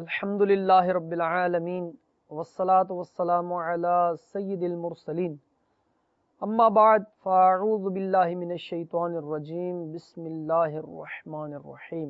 अल्हम्दुलिल्लाहि रब्बिल आलमीन वस्सलातु वस्सलामु अला सय्यिदिल मुरसलीन अम्मा बाद फ़अऊज़ु बिल्लाहि मिनश शैतानिर रजीम बिस्मिल्लाहिर रहमानिर रहीम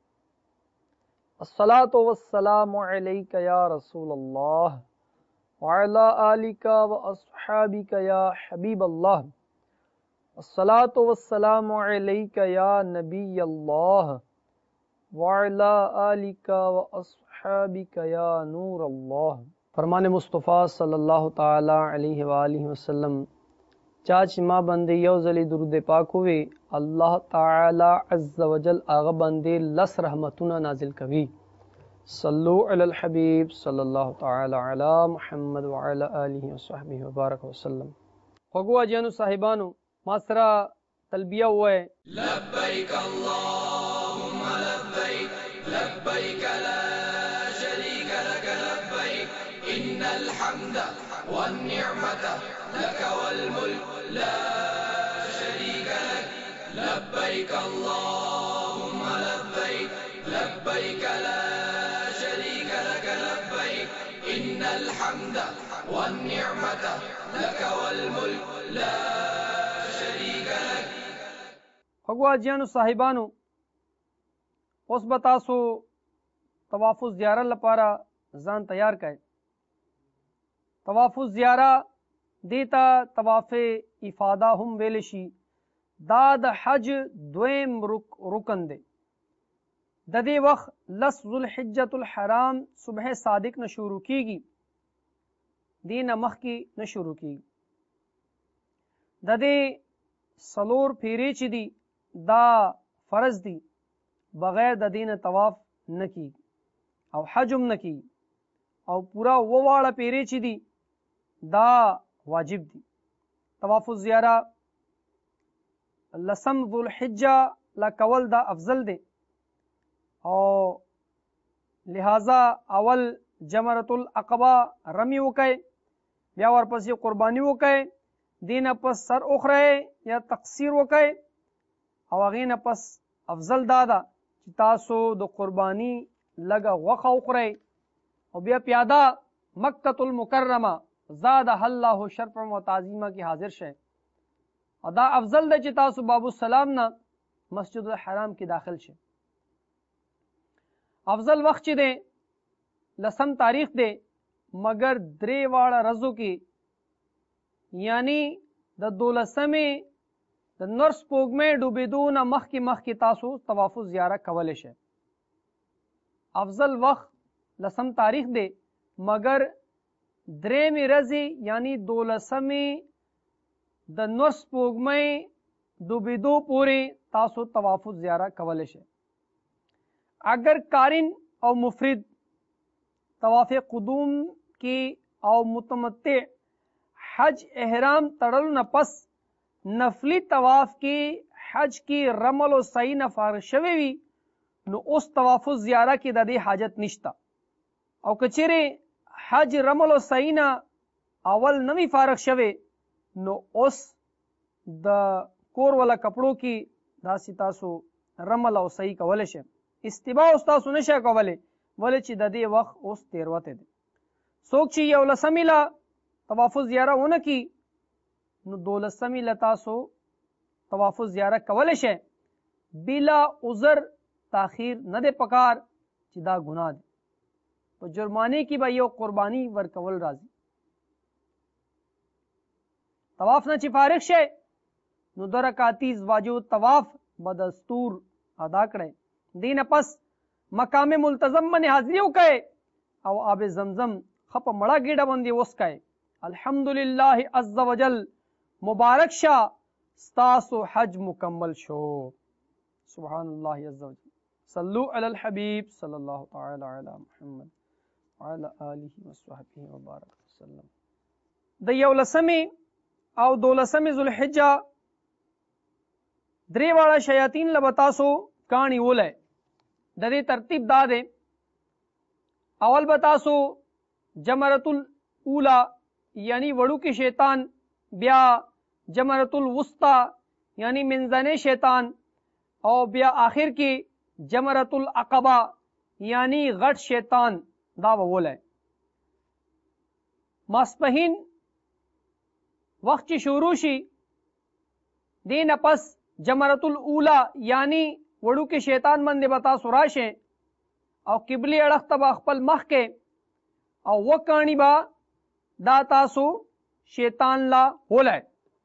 अस्सलातु वस्सलामु अलैका या रसूलल्लाह व अला आलिका व अस्हाबिका या हबीबल्लाह अस्सलातु वस्सलामु अलैका या नबियल्लाह व अला आलिका व अस्हाबिका या नूरल्लाह। फरमान मुस्तफ़ा सल्लल्लाहु ताला अलैहि व आलिहि वसल्लम चाच माँ बंदे यौजली दुरूद पाक हुए अल्लाह ताला अज़्ज़ वजल आगा बंदे लस रहमतुना नाजिल कवी सल्लु अलल हबीब सल्लल्लाहु ताला अला मुहम्मद व अला आलिहि व सहबिहि व बारक वसल्लम। भगवा जानू साहिबानो मासरा तलबिया हुआ है लब्बैक अल्लाहुम्मा लब्बैक लब्बैक ला शरीक लक लब्बैक इन्नल हम्दा वन निअमता लक वल मुल्क ला शरीक लक लब्बैक अल्लाहुम्मा लब्बैक लब्बैक ला शरीक लक लब्बैक इन्नल हम्दा वन निअमता लक वल मुल्क ला शरीक लक। भगवा जानू साहिबानो उस बतासो तवाफुज ज़ियारा लपारा जान तैयार करे। तवाफुज ज़ियारा देता तवाफ़े इफादा हम वेलशी दाद हज द्वेम रुकन दे ददे वक्त लस ज़ुल्हिज्जतुल हराम सुबह सादिक न शुरू कीगी दीन मख की न शुरू की ददे सलोर फेरे चिदी दा फर्ज दी बगैर ददीन तवाफ न की और हजुम न की और पूरा वो वाला पेरे चिदी दा वाजिब दी। तवाफुज ज़ियारा लसम ज़ुल्हिज्जा ला कवल दा अफजल दे और लिहाजा अवल जमरतुल अक़बा रमी वक़े या वर पस कुर्बानी वक़े दीन पस सर उखरे या तकसीर वक़े और अगीन पस अफजल दादा तासो दो कुर्बानी लगा वक़ा उखरे और बिया प्यादा मक्कतुल मुकर्रमा ज़ादा अल्लाहु शरफ़न व ताज़ीमा की हाजिर शे अदा अफजल दे चितासु बाबू सलाम ना मस्जिदुल हराम की दाखिल शे अफजल वक्त दे लसम तारीख दे मगर द्रे वाला रजू की यानी द दोलसमे द नर्स पोग में डूबेदू न मख की तासु तवाफुज ज़ियारा कवले शे। अफजल वक्त लसम तारीख दे मगर द्रे में रजी यानी दोलसमे द नर्स पोग में डूबेदू पूरे तासु तवाफुज ज़ियारा कवले शे। अगर कारिन और मुफरिद तवाफ़े कुदूम की और मुतमत्ते हज एहराम तड़ल न पस नफली तवाफ की हज की रमल और सही न फारग शवेवी नो उस तवाफुज ज़ियारा की ददे हाजत निश्ता और कचेरे हज रमल और सही न अवल नवी फारग शवे नो उस द कोर वाला कपड़ों की दासितासो रमल और सही कवले शे इस्तिबा उस्तासु नशा कवले वले ची ददे वक्त उस तेरवते दे सोक ची यवला समिला तवाफुज ज़ियारा होना की नु दोलसमी लतासो तवाफुज ज़ियारा कवले शे बिला उज़र ताखीर न दे पकार चिदा गुनाह दे तो जुर्माने की भाई कुर्बानी वर कवल राजी तवाफ न चिफारिक शे नु दरकातीज वाजिब तवाफ बदस्तूर अदा करे दीन पस मकाम मुल्तज़म मन हाजिरी कहे और आब जमजम खप मड़ा गेड़ा बंदी उस कहे अल्हम्दुलिल्लाह अज़्ज़ वजल मुबारक शाह स्तासो हज मुकम्मल शो सुभानअल्लाह अज़्ज़ वजल सल्लु अलल हबीब सल्लल्लाहु ताला अला मुहम्मद व अला आलिहि व सहबिहि व बारक वसल्लम। द यौलसमी और दोलसमी ज़ुल्हिज्जा द्रे वाला शयातीन लबतासो कहानी ओले ददे तरतीब दादे अवल बतासो जमरतुल ऊला यानी वड़ू की शैतान ब्या जमरतुल वुस्ता यानी मिंजने शैतान और ब्या आखिर की जमरतुल अक़बा یعنی غټ شیطان دا وولای. ماسپهین وخت چې شروع شي دین پس جمرۃ الاولی یعنی وړو کې شیطان باندې بتا سراشه او قبله اړخ ته خپل مخ کې او وکانی با دا تاسو شیطان لا هولای.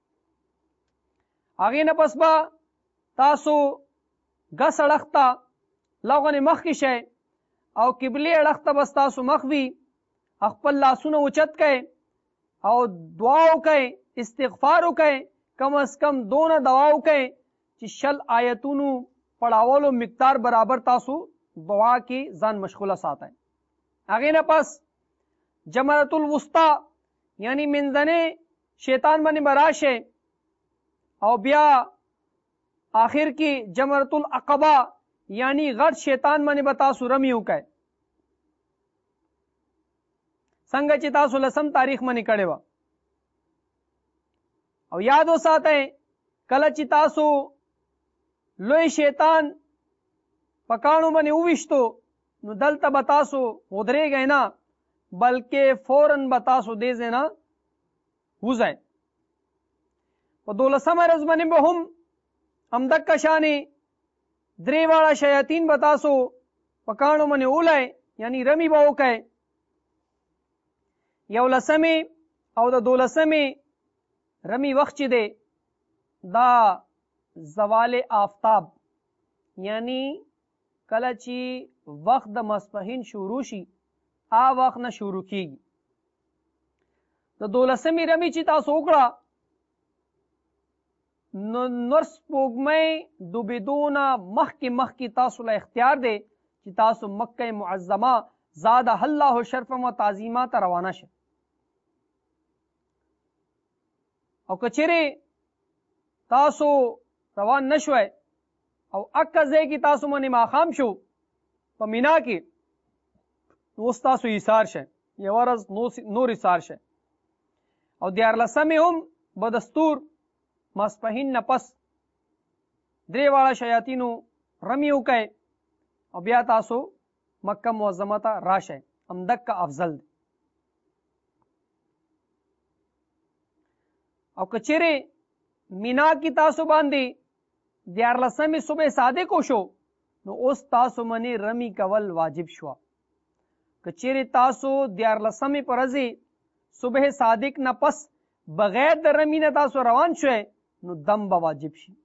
هغه نه پس با تاسو غس اړخ ته لغونه مخ کې شي او قبله اړخ ته بس تاسو مخ وی خپل لاسونه اوچت کړئ او دعا وکړئ، استغفار وکړئ، کم از کم دونه دعا وکړئ چې شل آیتونو پڑھاولو مقدار برابر تاسو دعا کی ځان مشغوله ساتئ. هغه نه پس جمرۃ الوسطی یعنی منځنه شیطان باندې براشه او بیا آخر کی جمرۃ العقبہ یعنی غټ شیطان باندې بتا سو رمی وکړئ. څنګه چې تاسو لسم تاریخ باندې کړي و او یاد وساتئ کله چې تاسو لوی شیطان پکانو باندې وويشتو نو دلته بتاسو ودرېږئ نه بلکې فوراً بتاسو دې ځای نه وځئ. په 12مه ورځ باندې به هم همدغه شانې درې واړه شیاطین بتاسو پکانو باندې اولئ یعنی رمی به وکئ. 11مې او د 12مې رمی وخت چې دی دا زوال آفتاب یعنی کله چې وخت د ماسپښین شروع شي وخت نه شروع کیږي. د 12مې رمی چې تاسو وکړه نو نور سپوږمۍ ډوبېدو نه مخکې تاسو له اختیار دی چې تاسو مکه معظمه زاده الله شرفا و تعظیما ته روانه شئ. او کچره تاسو روان نشوي او اکه ځای کې تاسو باندې ماښام شو په مینا کې نو تاسو ایثار شئ، یو ورځ نور ایثار شئ. او 14مې هم بدستور ماسپښین نه پس درې واړه شیاطینو رمی وکئ او بیا تاسو مکه معظمه ته راشئ. همدغه افضل دی. او کچره مینا کی تاسو باندې 14مې صبح صادق شو نو اوس تاسو منی رمی کول واجب شو. کچره تاسو 14مې پرځي صبح صادق نه پس بغیر د رمی نه تاسو روان شوي نو دم به واجب شي.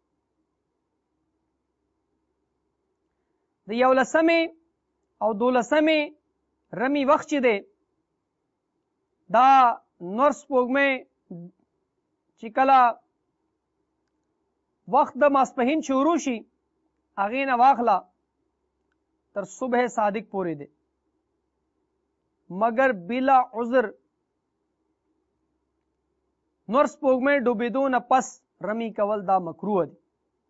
د 11مې او 12مې رمی وخت چې دی دا نور سپوږمۍ چې کله وخت د ماسپښین شروع شي هغې نه واخله تر صبح صادق پورې دی، مگر بلا عذر نور سپوږمۍ ډوبېدو نه پس رمی کول دا مکروه دی.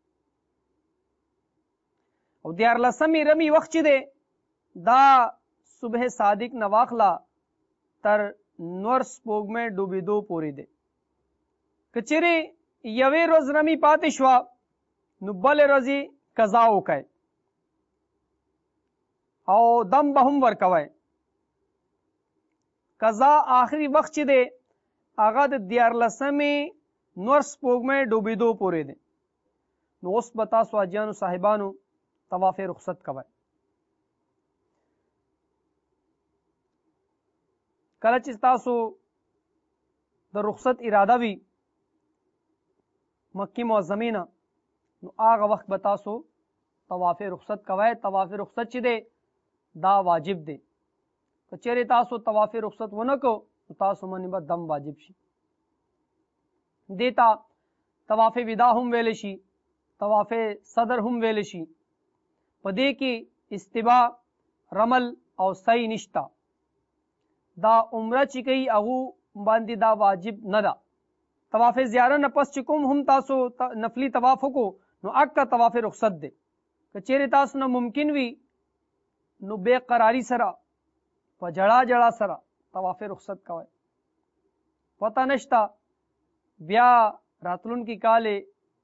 او 14مې رمی وخت چې دی دا صبح صادق نه واخله تر نور سپوږمۍ ډوبېدو پورې دی. کچره یوې ورځ رمی پاتې شوه نو بلې ورځې قضا وکئ او دم به هم ورکوئ. قضا آخري وخت چې دی هغه د 14مې نور سپوږمۍ ډوبېدو پورې دی. نو اوس به تاسو حاجیانو صاحبانو طواف رخصت کوئ. کله چې تاسو د رخصت اراده وي مکی معظمې نه نو هغه وخت به تاسو طواف رخصت کوئ. طواف رخصت چې دی دا واجب دی. که چیرې تاسو طواف رخصت ونه کو نو تاسو باندې به دم واجب شي. دیتا طواف ودا هم ویل شي، طواف صدر هم ویل شي. په دې کې استباء رمل او سعی نشتا. دا عمره چې کوي هغه باندې دا واجب نه ده. طواف زیاره نه پس چې کوم هم تاسو نفلی طواف وکړو نو اکه طواف رخصت دی. که چیرې تاسو نه ممکن وي نو بے قراری سره په جړا سره طواف رخصت کوئ. پته نشتا بیا راتلونکي کال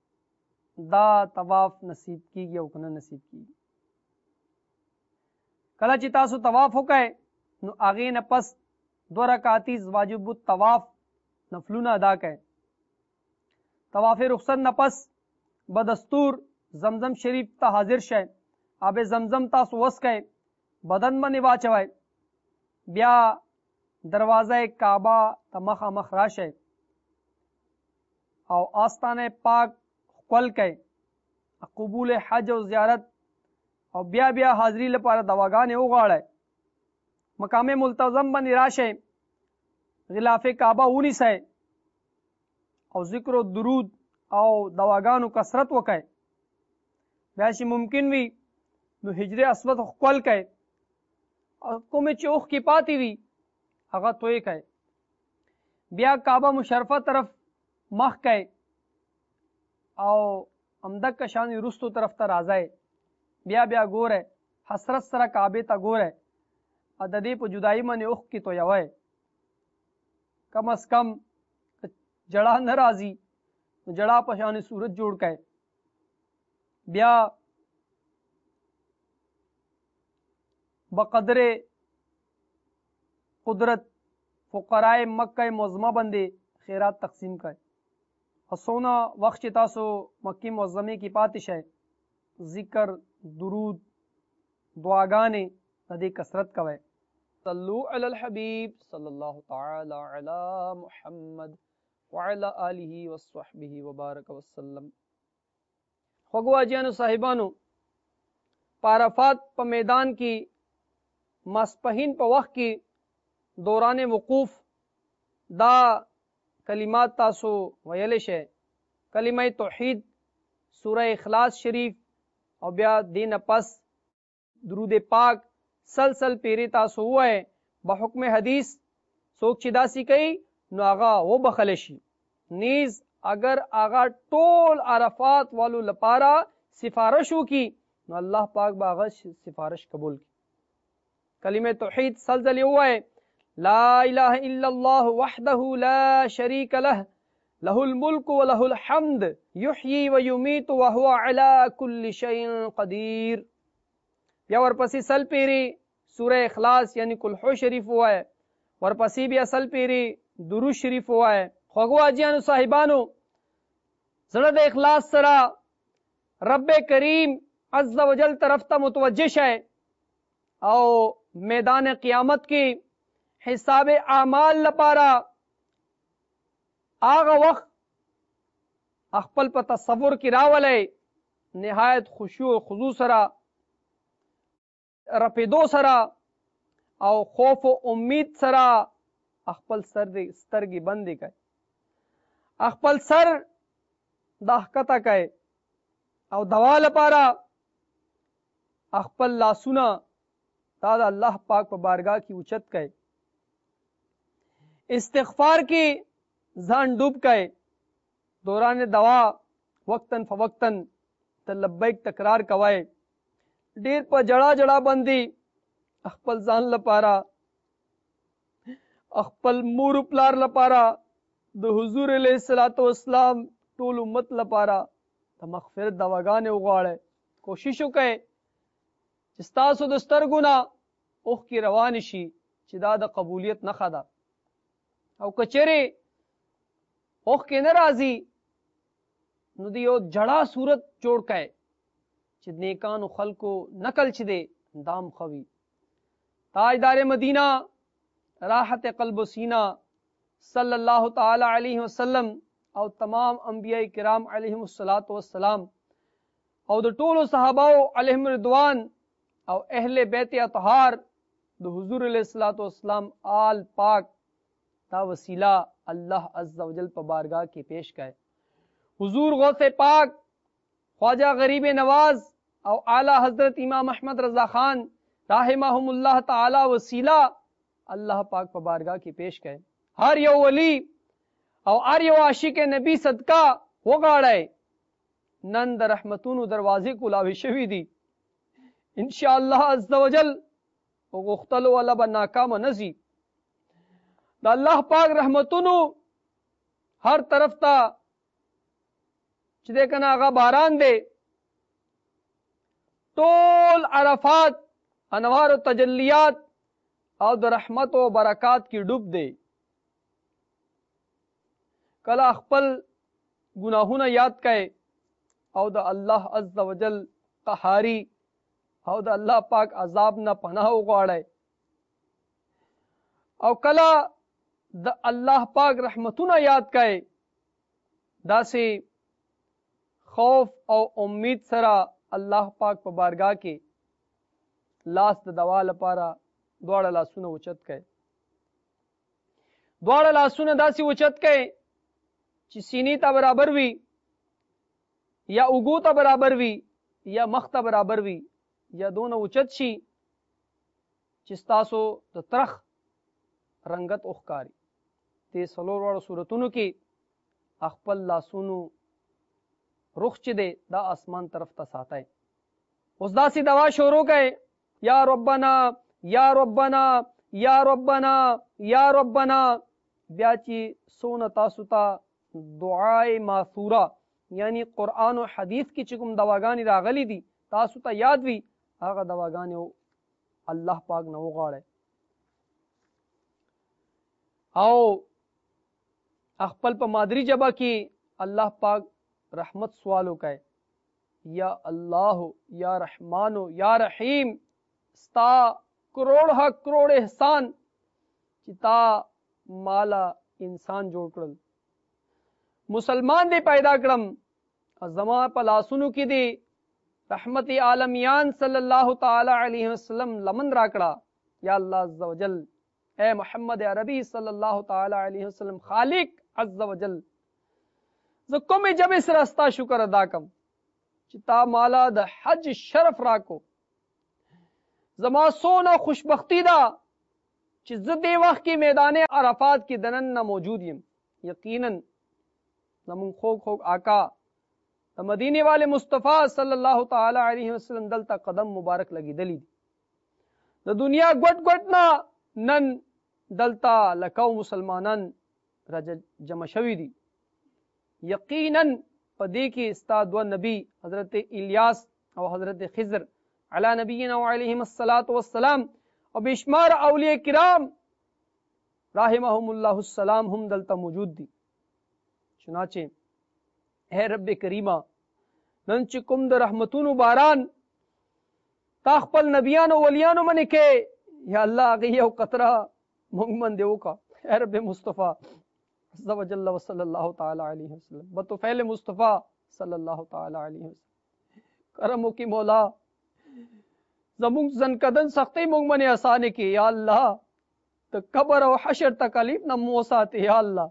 دا طواف نصیب کیږي او کنه نصیب کیږي. کله چې تاسو طواف وکړئ نو هغې نه پس 2 رکعاتي واجب الطواف نفلونه ادا کړئ. طواف رخصت نه پس بدستور زمزم شریف ته حاضر شئ، آب زمزم تاسو وڅښئ، بدن باندې واچوئ، بیا دروازه کعبه ته مخامخ راشئ او آستانه پاک ښکل کئ، قبول حج او زیارت او بیا حاضری لپاره دواګانې وغواړئ. مقام ملتزم باندې راشئ، غلاف کعبه ونیسئ او ذکر و درود او دواګانو کثرت وکئ. بیا چې ممکن وي نو حجر اسود ښکل کئ او کومې چې اوښکې پاتې وي هغه توی کئ. بیا کعبه مشرفه طرف مخ کئ او همدغه شانې رستو طرف ته راځئ. بیا ګورئ، حسرت سره کعبې ته ګورئ او د دې په جدایي باندې اوښکې تویوئ. کم از کم جړا نه راځي نو جړا په شانې صورت جوړ کئ. بیا بقدر قدرت فقرای مکه معظمه باندې خیرات تقسیم کئ. څونه وخت چې تاسو مکې معظمې کې پاتې شئ ذکر درود دعاګانې د دې کثرت کوئ. صلو علی الحبیب صلی الله تعالی علی محمد وعلى آله وصحبه وبارک وسلم. خوږو حاجیانو صاحبانو، په عرفات په میدان کې ماسپښین په وخت کې دوران وقوف دا کلمات تاسو ویلی شئ. کلمه توحید، سوره اخلاص شریف او بیا دین پس درود پاک سلسل پیری تاسو ووایئ. به حکم حدیث څوک چې داسې کوي نو هغه وبخلی شي. نیز اگر هغه ټول عرفات والو لپاره سفارش وکړي نو الله پاک به هغه سفارش قبول کړي. کلمه توحید سلسل ووایئ. لا اله الا الله وحده لا شريك له له الملك وله الحمد يحيي ويميت وهو على كل شيء قدير. بیا ورپسې سل پیری سوره اخلاص یعنی کلحو شریف ووایئ. ورپسې بیا سل پیری درود شریف ووایئ. خوږو حاجیانو صاحبانو، زړه د اخلاص سره رب کریم عز وجل طرف ته متوجه شئ او میدان قیامت کې حساب اعمال لپاره هغه وخت خپل په تصور کې راولئ، نهایت خشوع و خضوع سره، رپیدو سره او خوف و امید سره خپل سترګې بندې کړئ، خپل سر دا ښکته کړئ او دوا لپاره خپل لاسونه دا د الله پاک په بارګاه کې اوچت کړئ. استغفار کې ځان ډوب کړئ. دوران دوا وقتاً فوقتاً ته لبیک تکرار کوئ. ډیر په جړا باندې خپل ځان لپاره، خپل مور پلار لپاره، د حضور علیه الصلاۃ والسلام ټول امت لپاره د مغفرت دواګانې وغواړئ. کوشش وکئ چې ستاسو د سترګو نه اوښکې روانې شي چې دا د قبولیت نښه ده. او که چیرې اوښکې نه راځي نو د یو جړا صورت جوړ کړئ چې نیکانو خلکو نقل چې دی دام خوي. تاجدار مدینہ راحت قلب و سینہ صلی اللہ تعالی علیہ وسلم او تمام انبیاء کرام علیہم السلام او د ټولو صحاباو علیہم رضوان او اہل بیت اطہار د حضور علیہ السلام آل پاک دا وسیلہ اللہ عز و جل په بارگاہ کې پیش کړي. حضور غوث پاک خواجہ غریب نواز او اعلی حضرت امام احمد رضا خان رحمهم اللہ تعالی وسیلہ اللہ پاک په بارگاہ کې پیش کړي. هر یو ولی او هر یو عاشق نبی صدقہ وغواړئ. نن د رحمتونو دروازې کولاوي شوي دي. ان شاء الله عز وجل وغختلو ولا به ناکامه نزي. د الله پاک رحمتونو هر طرف ته چې د کنه هغه باران دی. ټول عرفات انوار او تجلیات او د رحمت او برکات کی ډوب دی. کله خپل گناهونه یاد کړئ او د الله عز وجل قهاری او د الله پاک عذاب نه پناه وغواړئ، او کله د الله پاک رحمتونه یاد کړئ، داسې خوف او امید سره الله پاک په بارگاه کې لاس د دوا لپاره دواړه لاسونه اوچت کړئ. دواړه لاسونه داسې اوچت کړئ چې سینې ته برابر وي، یا اوږو ته برابر وي، یا مخ ته برابر وي، یا دونه اوچت شي چې ستاسو د ترخ رنګت اوښکاري. دې څلور واړو صورتونو کې خپل لاسونو رخ چې دی دا اسمان طرف ته ساتئ. اوس داسې دوا شروع کړئ، یا ربنا یا ربنا یا ربنا یا ربنا. بیا چې څونه تاسو ته دعای ماثوره یعنی قرآن او حدیث کې چې کوم دواګانې راغلي دي تاسو ته یاد وي، هغه دواګانې الله پاک نه وغواړئ او خپل په مادری ژبه کې الله پاک رحمت سوال وکړئ. یا الله یا رحمانو یا رحیم، ستا کروڑ حق کروڑ احسان چې تا مالا انسان جوړ کړل، مسلمان دی پیدا کړم، زما په لاسونو کې دی رحمت عالمیان صلی الله تعالی علیه وسلم لمن راکړه. یا الله عز وجل اے محمد عربی صلی الله تعالی علیه وسلم خالق عز وجل، زه کومې جبې سره ستا شکر ادا کم چې تا مالا د حج شرف راکو. زما سونه خوشبختی ده چې زه دې وخت کې میدان عرفات کې دننه موجود یم. یقینا زمون خوږ خوږ آقا د مدینه والے مصطفی صلی الله تعالی علیه وسلم دلته قدم مبارک لګیدلی دي. د دنیا ګوټ ګوټ نه نن دلته لکو مسلمانان جمع شوي دي. یقینا په دې کې ستا دوه نبی حضرت الیاس او حضرت خضر علی نبینا وعلیهم الصلاۃ والسلام او بشمار اولیاء کرام رحمهم الله السلام هم دلته موجود دي. چنانچه اے رب کریمه نن چې کوم د رحمتونو باران تا خپل نبیانو ولیانو باندې کې، یا الله هغه یو قطره موږ باندې وکړه. اے رب مصطفی عز وجل وصلی الله تعالی علیه وسلم بطفیل مصطفی صلی الله تعالی علیه وسلم کرم وکي مولا، زمونږ زنکدن سختۍ موږ باندې اسانه کې. یا الله ته قبر او حشر تکلیف نه مو ساتي. یا الله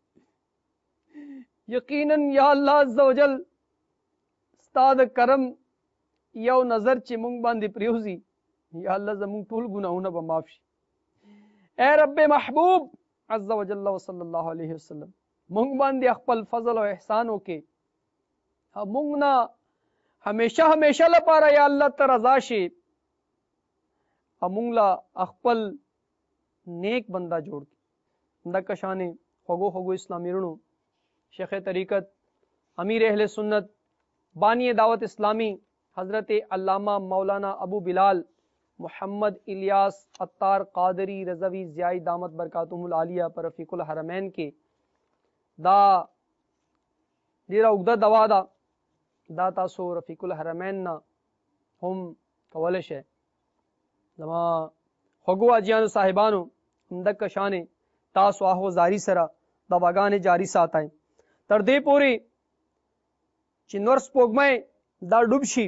یقینا یا الله عز وجل ستا د کرم یو نظر چې موږ باندې پریوزي، یا الله زمونږ ټول ګناهونه به معاف شي. اے رب محبوب عز وجل وصلی الله علیه وسلم موږ باندې خپل فضل او احسان وکي، موږ نه همیشه همیشه لپاره یا الله ته رضا شي، موږ لا خپل نیک بندا جوړ کړي. دغه شانې خوږو خوږو اسلامي رونو شیخ طریقت امیر اہل سنت بانی دعوت اسلامی حضرت علامہ مولانا ابو بلال محمد الیاس عطار قادری رضوی زیائی دامت برکاتهم العالیہ پر رفیق الحرمین کې دا ډیره اوږده دوا ده، دا تاسو رفیق الحرمین نه هم کولی شئ. زما خوږو حاجیانو صاحبانو همدغه شانې تاسو احوزاري سره دواګانې جاری ساتئ تر دې پورې چې نور سپوږمۍ دا ډوب شي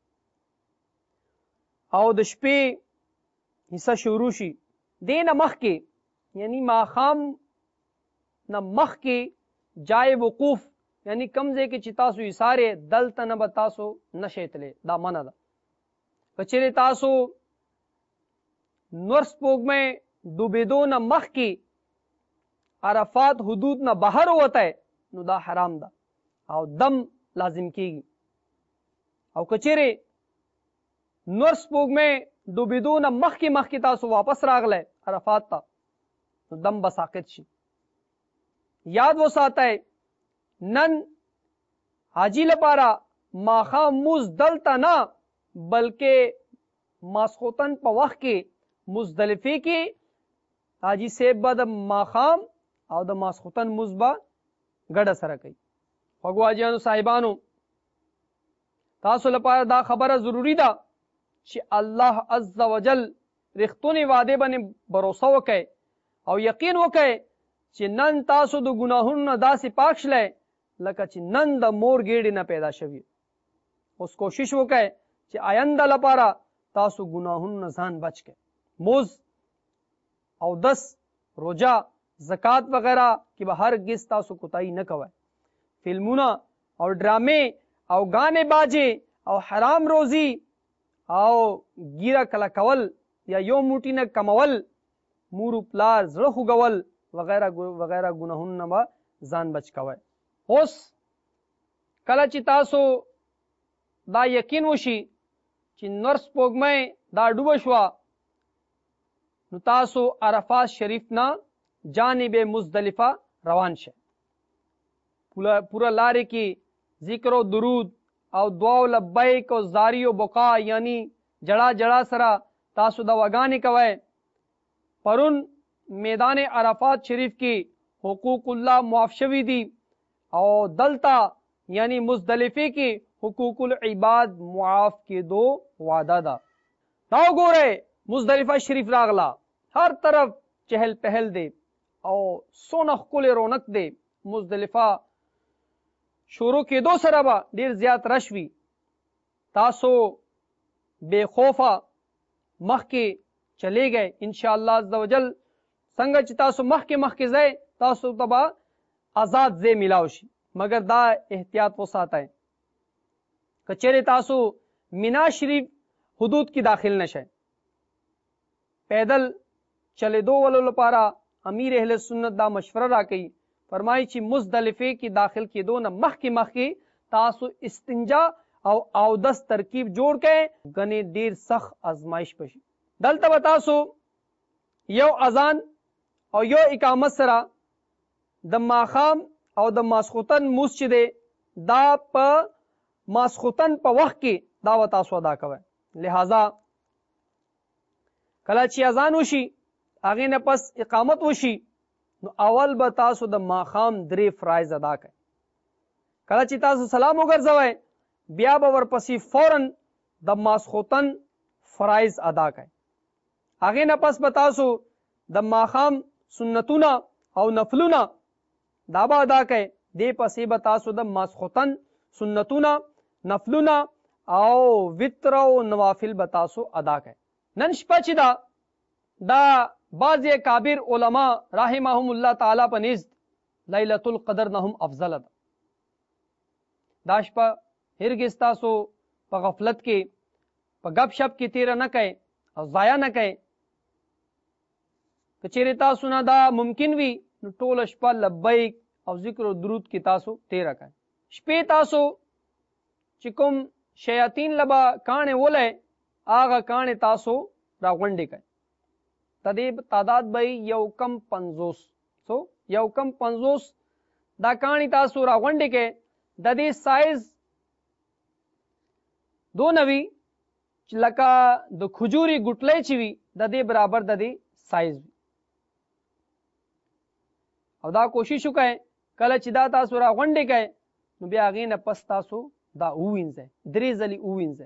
او د شپې حصہ شروع شي. دې نه مخکې یعنی ماښام نه مخکې جای وقوف یعنی کم ځای کې چې تاسو ایسارې دلته نه به تاسو نشئ تللی، دا منع ده. که چېرې تاسو نور سپوږمۍ ډوبېدو نه مخکې عرفات حدود نه بهر ووتی نو دا حرام ده او دم لازم کیږي. او که چېرې نور سپوږمۍ ډوبېدو نه مخکې تاسو واپس راغلی عرفات ته نو دم به ساقط شي. یاد وساتئ نن حاجی لپاره ماښام موز دلته نه بلکې ماسخوتن په وخت کې مزدلفه کې حاجی صاحب به د ماخام او د ماسخوتن مز به ګډه سره کوي. خوږو حاجیانو صاحبانو، تاسو لپاره دا خبره ضروری ده چې الله عز وجل رښتونی وعده باندې باور وکړئ او یقین وکړئ چې نن تاسو د ګناهونو داسې پاک شلئ لکه چې نن د مور ګېډې نه پیدا شوي. اوس کوشش وکړئ چې آینده لپاره تاسو ګناهونو نه ځان بچ کړئ. موز او دس روجا زکات وغیرہ کې به هرگز تاسو کوتاهي نه کوئ. فلمونه او ډرامې او غانې باجې او حرام روزي او ګیره کله کول یا یو موټی نه کمول، مورو پلار زړه خوږول وغیرہ وغیرہ ګناهونو نه به ځان بچ کوئ. اوس کله چې تاسو دا یقین وشي چې نور سپوږمۍ دا ډوبه شوه، نو تاسو عرفات شریف نه جانب مزدلفه روان شئ. پورا لارې کې ذکر و درود او دعا و لبیک او زاری و بقا یعنی جڑا جڑا سره تاسو دا وګانې کوئ. پرون میدان عرفات شریف کې حقوق الله معاف شوي دي او دلتا یعنی مزدلفه کې حقوق العباد معاف کېدو وعده ده. دا وګورئ مزدلفه شریف راغله، هر طرف چهل پهل دی او سونه ښکلی رونق دی. مزدلفه شروع کېدو سره به ډیر زیات رش وي. تاسو بے خوفه مخکې چلیږئ ان شاء الله عز وجل. څنګه چې تاسو مخکې ځئ تاسو ته به آزاد ځای میلاو شي، مګر دا احتیاط وساتئ که چیرې تاسو مینا شریف حدود کې داخل نشئ. پیدل چلیدو ولو لپاره امیر اهل سنت دا مشوره راکوي، فرمایي چې مزدلفه کې داخل کېدو نه مخکې تاسو استنجا او اودس ترکیب جوړ کړئ، غني ډیر سخت ازمایش بشي. دلته به تاسو یو اذان او یو اقامت سره د ماخام او د ماسخوتن موس چې دی دا په ماسخوتن په وخت کې دا به تاسو ادا کوئ. لہذا کله چې اذان وشي هغې نه پس اقامت وشي نو اول به تاسو د ماخام 3 فرایض ادا کړئ. کله چې تاسو سلام وګرځوئ بیا به ورپسې فوراً د ماسخوتن فرایض ادا کړئ. هغې نه پس به تاسو د ماخام سنتونه او نفلونه دا به ادا کړئ. دې پسې به تاسو د ماسخوتن سنتونه نفلونه او وتر او نوافل به تاسو ادا کړئ. نن شپه چې دا بعض کابر علما رحمهم الله تعالی په نزد لیلۃ القدر نه هم افضل ده. دا شپه هرگز تاسو په غفلت کې په غب شپ کې تیر نه کړئ او ضایع نه کړئ. که چیرې تاسو نه دا ممکن وي نو ټوله شپه لبیک او ذکر و درود کې تاسو تیر کړئ. شپې تاسو چې کوم شیاطین لبا کاڼې ولئ هغه کاڼې تاسو راغونډې کړئ. تدې تعداد به یو کم 50 دا کاڼې تاسو راغونډې کړئ. د دې سایز دونه وي چې لکه د کھجوري ګټلې چې وي د دې برابر د دې سایز وي. او دا کوشش وکړئ کله چې دا تاسو راغونډې کړئ نو بیا هغې نه پس تاسو دا ووینځئ، 3 ځلې ووینځئ.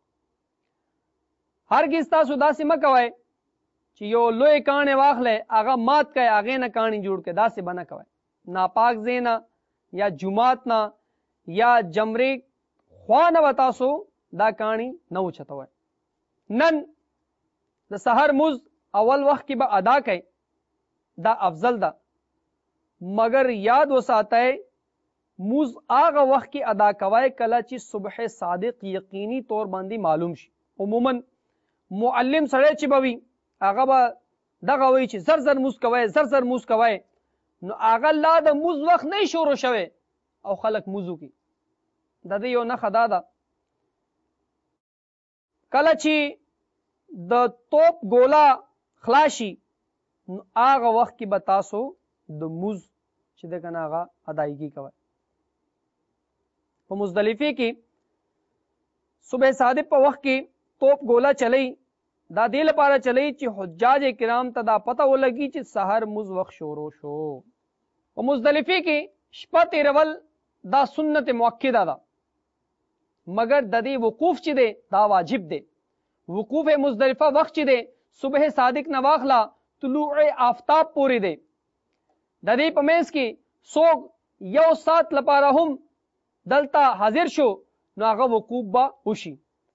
هرگز تاسو داسې مه کوئ چې یو لوی کاڼې واخلئ هغه مات کړئ هغې نه کاڼې جوړ کړئ. داسې به نه کوئ. ناپاک ځای نه یا جومات نه یا جمرې خوا نه به تاسو دا کاڼې نه اوچتوئ. نن د سحر مز اول وخت کې به ادا کړئ، دا افضل ده. مگر یاد وساتئ موز هغه وخت کې ادا کوئ کله چې صبح صادق یقیني طور باندې معلوم شي. عموما معلم سړی چې به وي هغه به دغه وایي چې زر زر موز کوئ نو هغه لا د موز وخت نه شروع شوی او خلک موز وکړي. د دې یو نښه دا ده کله چې د توپ ګوله خلاص شي نو هغه وخت کې به تاسو د موز چې ده که نه هغه ادایګي کوئ. په مزدلفه کې صبح صادق په وخت کې توپ ګوله چلی دا دې لپاره چلی چې حجاج کرام ته دا پته ولګي چې سحر مز وخت شروع شو. په مزدلفه کې شپه تیرول دا سنت مؤکده ده، مگر د دې وقوف چې دی دا واجب دی. وقوف مزدلفه وخت چې دی صبح صادق نه واخلا طلوع آفتاب پورې دی. د دې په منځ کې څوک یو ساعت لپاره هم دلته حاضر شو نو هغه وقوف به وشي.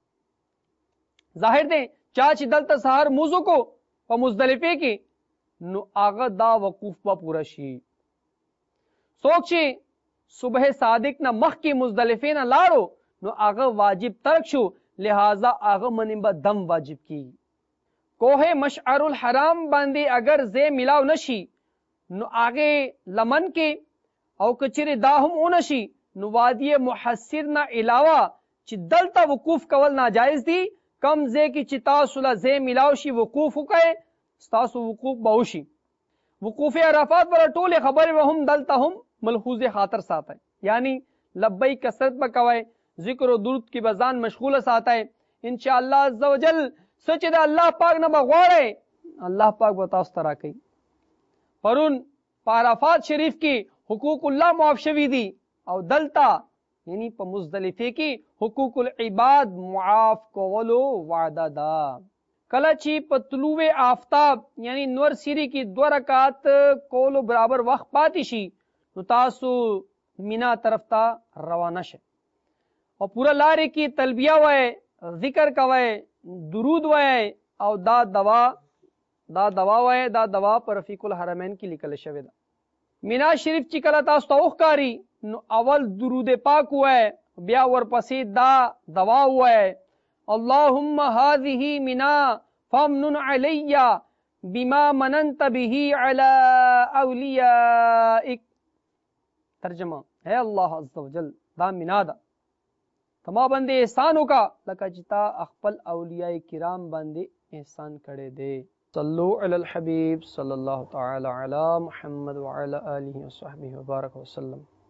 ظاهر دی چا چې دلته سحر موزو کو په مزدلفه کې نو هغه دا وقوف به پوره شي. څوک چې صبح صادق نه مخکې مزدلفه نه لاړو نو هغه واجب ترک شو، لہذا هغه منی به دم واجب کی. کوه مشعر الحرام باندې اگر زی ملاو نشي نو هغه لمن کې او کچره دا هم اونشي نو وادی محسر نه علاوه چې دلته وقوف کول ناجایز دي، کم زی کې چې تاسو له زی ملاو شي وقوف وکړي تاسو وقوف به وشي. وقوف عرفات پر ټول خبره وهم دلته هم ملحوظ خاطر ساتي، یعنی لبیک کثرت بکوي، ذکر و درود کی بزان مشغول ساتي ان شاء الله عز وجل. سچ دا الله پاک نه بغواړي الله پاک به تاسو ترا کوي. پرون عرفات شریف کې حقوق الله معاف شوي دي او دلتا یعنی په مزدلفه کې حقوق العباد معاف کولو وعده ده. کله چې په طلوع آفتاب یعنی نور سیری کې 2 رکعات کولو برابر وخت پاتې شي نو تاسو مینا طرف ته روانه شئ او پورا لارې کې تلبیه وای، ذکر کوي، درود وای او دا دوا وای. دا دوا پر رفیق الحرمین کې لیکل شوی ده. مینا شریف چې کله تاسو ته وښکاری نو اول درود پاک وای، بیا ورپسې دا دوا وای اللهم هذه منا فمنن علی بما مننت به علی اولیائک. ترجمه ہے اللہ عز وجل دا مینا ده تما باندې احسان وکا لکه چې تا خپل اولیاء کرام باندې احسان کړي دي. صلو علی الحبیب صلی الله تعالی علی محمد وعلى آله وصحبه وبارک وسلم.